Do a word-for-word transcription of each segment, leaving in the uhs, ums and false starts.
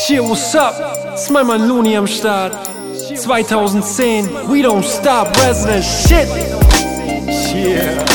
Shit, what's up? Ist mein Mann Looney am Start. zweitausendzehn, we don't stop, Resident Shit. Yeah.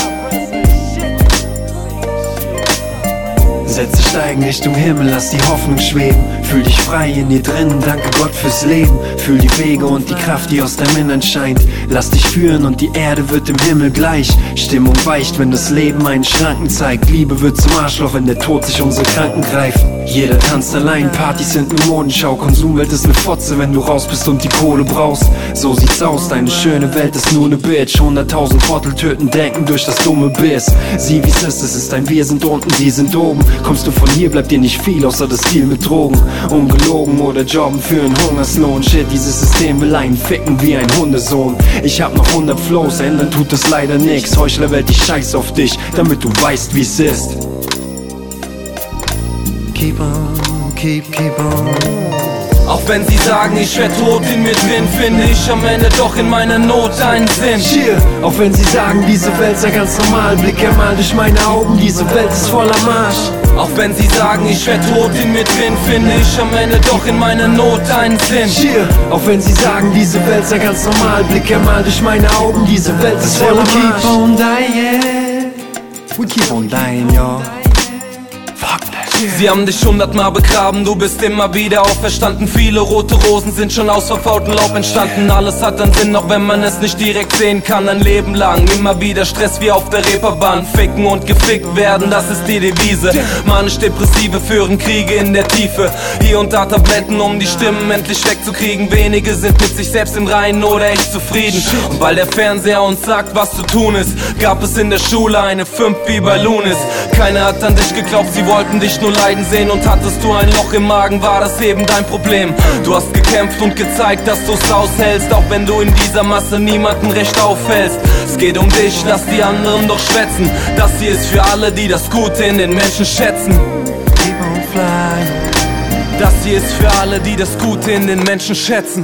Sätze steigen Richtung Himmel, lass die Hoffnung schweben. Fühl dich frei in dir drin, danke Gott fürs Leben. Fühl die Wege und die Kraft, die aus deinem Innern scheint. Lass dich führen und die Erde wird im Himmel gleich. Stimmung weicht, wenn das Leben einen Schranken zeigt. Liebe wird zum Arschloch, wenn der Tod sich unsere Kranken greift. Jeder tanzt allein, Partys sind eine Modenschau. Konsumwelt ist ne Fotze, wenn du raus bist und die Kohle brauchst. So sieht's aus, deine schöne Welt ist nur ne Bitch. Hunderttausend Trottel töten, denken durch das dumme Biss. Sieh wie's ist, es ist ein Wir sind unten, sie sind oben. Kommst du von hier, bleibt dir nicht viel, außer das Deal mit Drogen. Ungelogen oder jobben für einen Hungerslohn. Shit, dieses System will einen ficken wie ein Hundesohn. Ich hab noch hundert Flows, ändern tut es leider nix. Heuchlerwelt, ich scheiß auf dich, damit du weißt wie's ist. Keep on, keep, keep on. Auch wenn sie sagen, ich wär tot in mir drin, finde ich am Ende doch in meiner Not einen Sinn. Cheer. Auch wenn sie sagen, diese Welt sei ganz normal, blick einmal durch meine Augen, diese Welt ist voller Marsch. Auch wenn sie sagen, ich wär tot in mir drin, finde ich am Ende doch in meiner Not einen Sinn. Cheer. Auch wenn sie sagen, diese Welt sei ganz normal, blick einmal durch meine Augen, diese Welt ist voller Marsch. We keep on dying, we keep on dying, yo. Sie haben dich hundertmal begraben, du bist immer wieder auferstanden. Viele rote Rosen sind schon aus verfaultem Laub entstanden. Alles hat einen Sinn, auch wenn man es nicht direkt sehen kann. Ein Leben lang, immer wieder Stress wie auf der Reeperbahn. Ficken und gefickt werden, das ist die Devise. Manisch-Depressive führen Kriege in der Tiefe. Hier und da Tabletten, um die Stimmen endlich wegzukriegen. Wenige sind mit sich selbst im Reinen oder echt zufrieden. Und weil der Fernseher uns sagt, was zu tun ist, gab es in der Schule eine fünf wie bei Lunis. Keiner hat an dich geglaubt, sie wollten dich nur leiden sehen. Und hattest du ein Loch im Magen, war das eben dein Problem. Du hast gekämpft und gezeigt, dass du's aushältst, auch wenn du in dieser Masse niemanden recht auffällst. Es geht um dich, lass die anderen doch schwätzen. Das hier ist für alle, die das Gute in den Menschen schätzen. Keep on flying. Das hier ist für alle, die das Gute in den Menschen schätzen.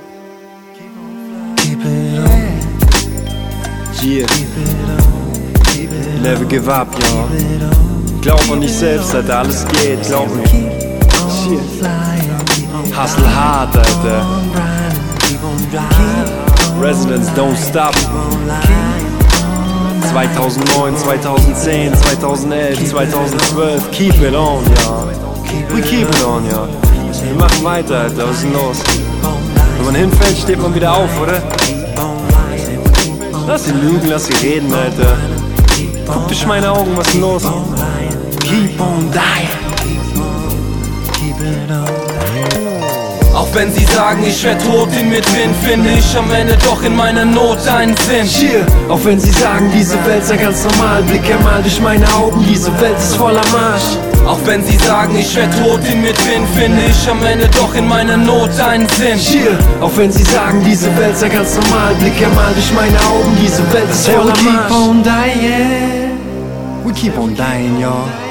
Keep it on, Yeah. keep it on, keep it on. Never give up, yo. Keep it on. Glaub an dich selbst, Alter, alles geht, glaub mir. Keep on flying, keep on Hustle hard, Alter. grinding, keep on driving, Residents don't stop. on lying. zweitausendneun, zweitausendzehn, zweitausendelf, zweitausendzwölf. Keep it on, ja. We keep it on, ja. Wir machen weiter, Alter, was ist denn los? Wenn man hinfällt, steht man wieder auf, oder? Lass sie lügen, lass sie reden, Alter. Guck durch meine Augen, was ist denn los? Keep on dying. Keep it on. Auch wenn sie sagen, ich wär tot in mir drin, finde ich am Ende doch in meiner Not einen Sinn. Cheer. Auch wenn sie sagen, diese Welt sei ganz normal, blick einmal durch meine Augen, diese Welt ist voller Marsch. Auch wenn sie sagen, ich wär tot in mir drin, finde ich am Ende doch in meiner Not einen Sinn. Cheer. Auch wenn sie sagen, diese Welt sei ganz normal, blick einmal durch meine Augen, diese Welt ist voller We keep Marsch. on dying, we keep on dying, y'all.